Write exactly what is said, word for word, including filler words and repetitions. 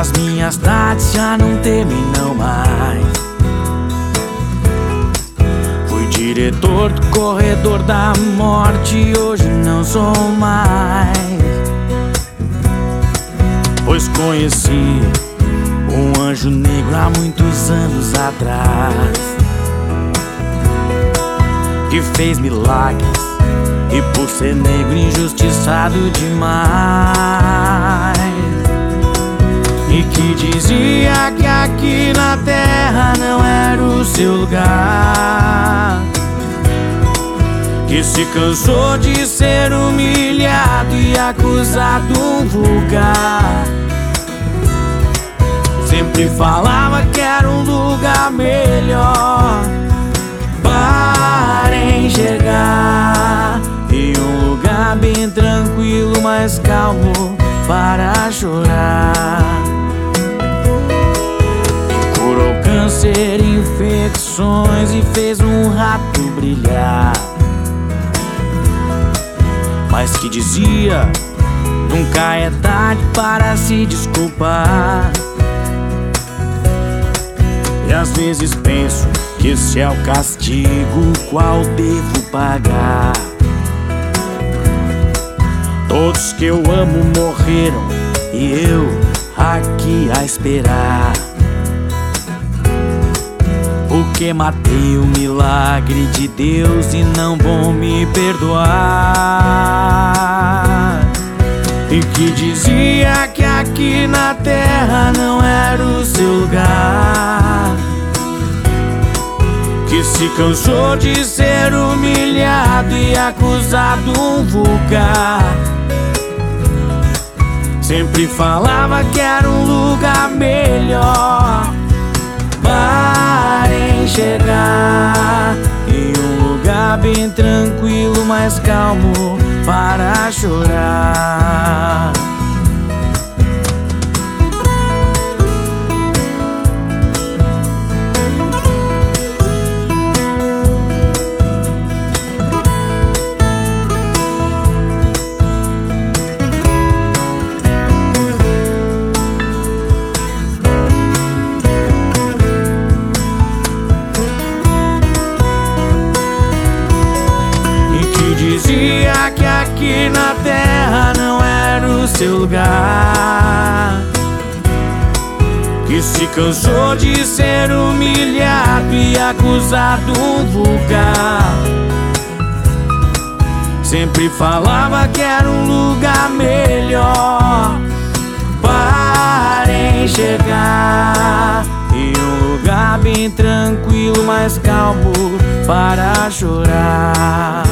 As minhas tardes já não terminam mais. Fui diretor do corredor da morte e hoje não sou mais. Pois conheci um anjo negro há muitos anos atrás, que fez milagres e por ser negro injustiçado demais, e que dizia que aqui na terra não era o seu lugar, que se cansou de ser humilhado e acusado vulgar. Sempre falava que era um lugar melhor para enxergar, e um lugar bem tranquilo, mais calmo para chorar. Curou câncer, infecções e fez um rato brilhar, mas que dizia: nunca é tarde para se desculpar. E às vezes penso que esse é o castigo qual devo pagar. Todos que eu amo morreram e eu aqui a esperar, porque matei o milagre de Deus e não vão me perdoar. E que dizia que aqui na terra não era o seu lugar, que se cansou de ser humilhado e acusado vulgar. Sempre falava que era um lugar melhor para enxergar, e um lugar bem tranquilo, mais calmo para chorar. Dizia que aqui na terra não era o seu lugar, que se cansou de ser humilhado e acusado vulgar. Sempre falava que era um lugar melhor para enxergar, e um lugar bem tranquilo, mais calmo para chorar.